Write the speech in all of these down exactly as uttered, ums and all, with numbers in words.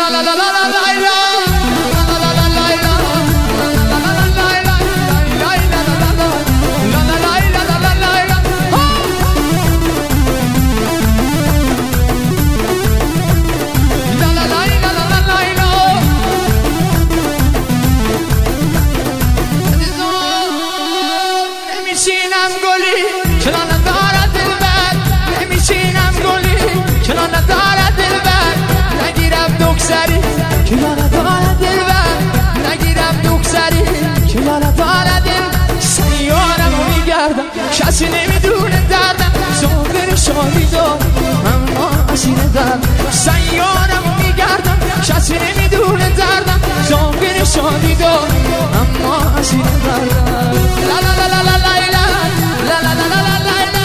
la la la la la la. کسی نمیدونه دردم زنگن شادی دارم اما اسیر درد سیارم میگردم کسی نمیدونه دردم زنگن شادی دارم اما اسیر دردم لا لا لا لا لا لا لا لا لا لا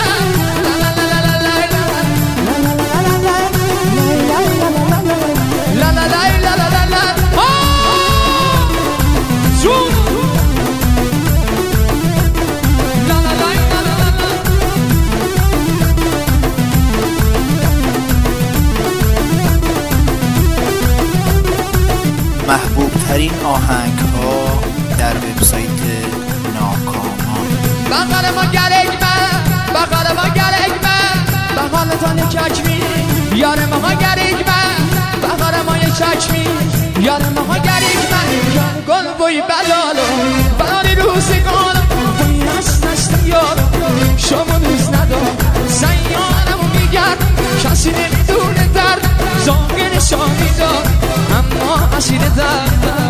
محبوب ترین آهنگ ها در وبسایت ناکامان. بغل ما گرگ من بغل ما گرگ من بغل تان چکمی یار ما گرگ من بغل ما یه چکمی یار ما گرگ من گل بوی بلالو بلال روزگانم بوی هست هست یارم شما دوست ندارم سیارم میگردم کسی نمیدونه درد زنگن شادی دارم اما اسیر دردم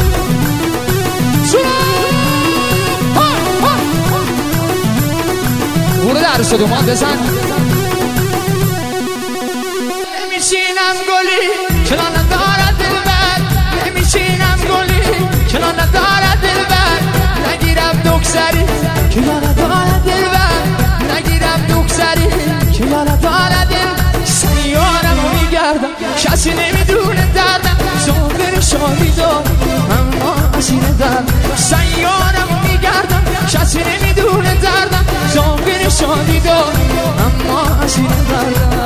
برو در صدومان بزن نمیشینم گلی چنان ندارد دلبر نمیشینم گلی چنان ندارد دلبر نگیرم دکسری که یا ندارد دلبر نگیرم دکسری که یا ندارد دل سیارم رو میگردم کسی نمیدونه دردم زنگن شادی دارم اما اسیر دردم سیارم رو میگردم کسی نمیدونه دردم زنگن شادی دارم اما اسیر دردم